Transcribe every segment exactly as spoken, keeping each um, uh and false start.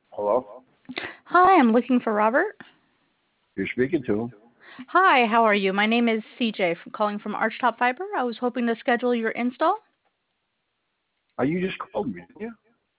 Hello? Hi, I'm looking for Robert. You're speaking to him. Hi, how are you? My name is C J from calling from Archtop Fiber. I was hoping to schedule your install. Oh, you just called me, didn't you?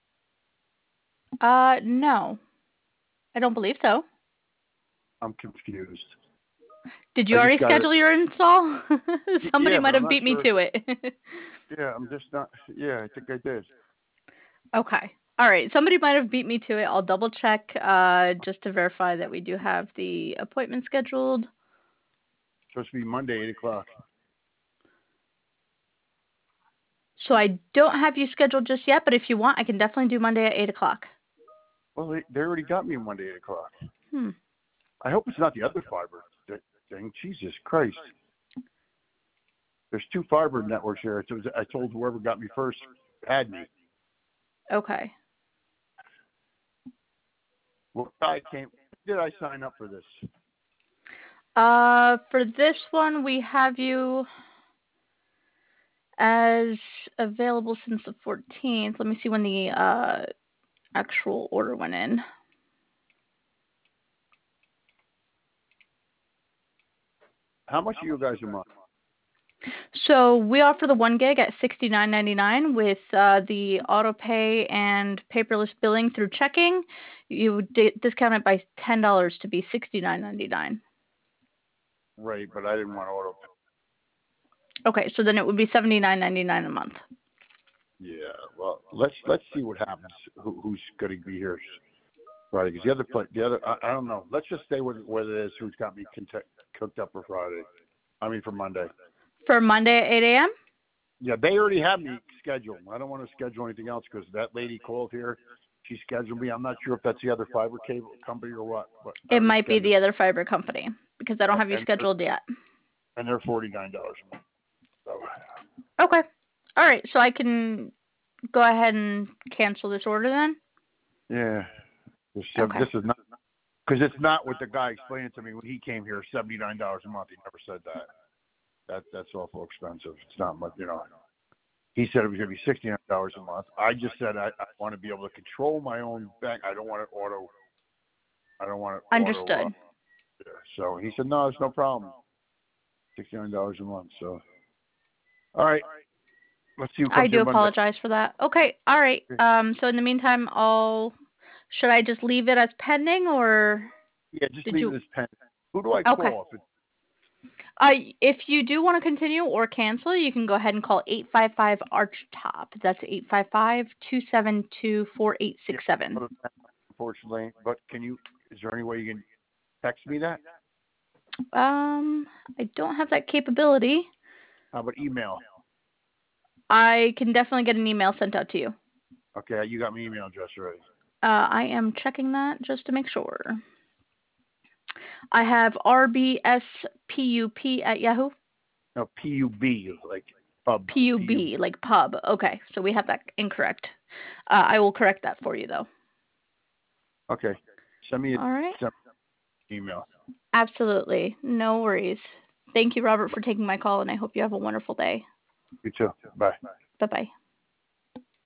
Uh, no, I don't believe so. I'm confused. Did you I just already got it. schedule your install? Y- Somebody Yeah, but might I'm have not beat me sure. to it. Yeah, I'm just not. Yeah, I think I did. Okay. All right. Somebody might have beat me to it. I'll double check uh, just to verify that we do have the appointment scheduled. Supposed to be Monday, eight o'clock. So I don't have you scheduled just yet, but if you want, I can definitely do Monday at eight o'clock. Well, they, they already got me Monday, eight o'clock. Hmm. I hope it's not the other fiber th- thing. Jesus Christ. There's two fiber networks here. I told, I told whoever got me first had me. Okay. Well, I came. Did I sign up for this? Uh, for this one, we have you as available since the fourteenth. Let me see when the uh, actual order went in. How much are you guys a month? So we offer the one gig at sixty-nine ninety-nine with uh, the auto pay and paperless billing through checking. You would di- discount it by ten dollars to be sixty-nine ninety-nine. Right, but I didn't want auto. Okay, so then it would be seventy-nine ninety-nine a month. Yeah. Well, let's let's see what happens. Who, who's going to be here? Friday, because the other play, the other, I, I don't know. Let's just stay with with it is who's got me conte- cooked up for Friday. I mean for Monday. For Monday at eight a.m.? Yeah, they already have me scheduled. I don't want to schedule anything else because that lady called here. She scheduled me. I'm not sure if that's the other fiber cable company or what, but I It already might be scheduled. the other fiber company because I don't have you And they're, scheduled yet. and they're forty nine dollars a month. So Okay. All right, so I can go ahead and cancel this order then? yeah, this, uh, Okay. this is not because it's not what the guy explained to me when he came here. Seventy nine dollars a month. He never said that. That that's awful expensive. It's not much, you know. He said it was going to be sixty-nine dollars a month. I just said I, I want to be able to control my own bank. I don't want it auto. I don't want it auto. Uh, Understood. yeah. So he said, no, it's no problem. sixty-nine dollars a month. So, all right. Let's see who I comes do here Monday. apologize for that. Okay. All right. Um, so in the meantime, I'll should I just leave it as pending or Yeah, just did leave you it as pen. Who do I Okay. call? If it, Uh, if you do want to continue or cancel, you can go ahead and call eight five five ARCHTOP. That's eight five five, two seven two, four eight yeah, six seven. unfortunately. But can you, is there any way you can text me that? Um, I don't have that capability. How about email? I can definitely get an email sent out to you. Okay, you got my email address already. Uh, I am checking that just to make sure. I have R B S P U P at Yahoo. No, P U B, like pub. P U B. P U B, like pub. Okay, so we have that incorrect. Uh, I will correct that for you, though. Okay. Send me a All right. send me an email. Absolutely. No worries. Thank you, Robert, for taking my call, and I hope you have a wonderful day. You too. Bye. Bye bye.